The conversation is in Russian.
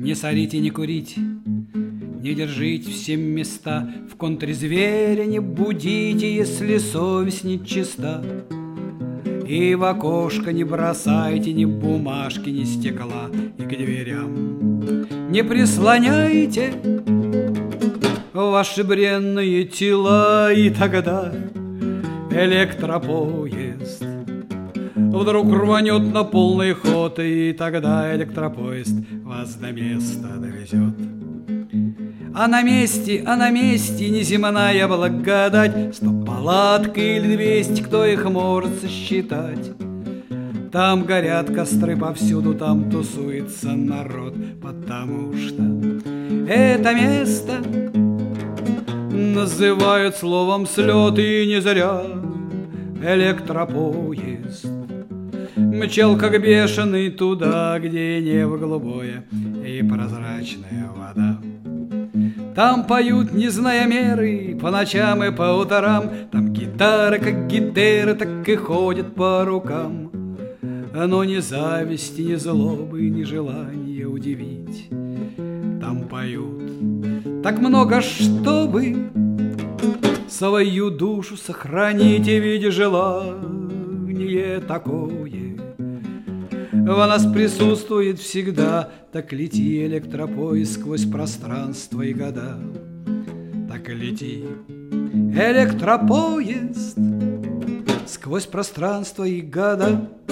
Не сорите, не курите, не держите все места, в контре зверя не будите, если совесть не чиста. И в окошко не бросайте ни бумажки, ни стекла, и к дверям не прислоняйте ваши бренные тела. И тогда электропоезд вдруг рванет на полный ход, и тогда электропоезд вас до места довезет. А на месте неземная благодать, 100 палаток или 200, кто их может сосчитать. Там горят костры повсюду, там тусуется народ, потому что это место называют словом слет, и не зря электропоезд мчал как бешеный туда, где небо голубое и прозрачная вода. Там поют, не зная меры, по ночам и по утрам. Там гитары, как гитеры, так и ходят по рукам. Но ни зависти, ни злобы, ни желания удивить. Там поют так много, чтобы свою душу сохранить, и видя желание такое в нас присутствует всегда. Так лети, электропоезд, сквозь пространство и года. Так лети, электропоезд, сквозь пространство и года.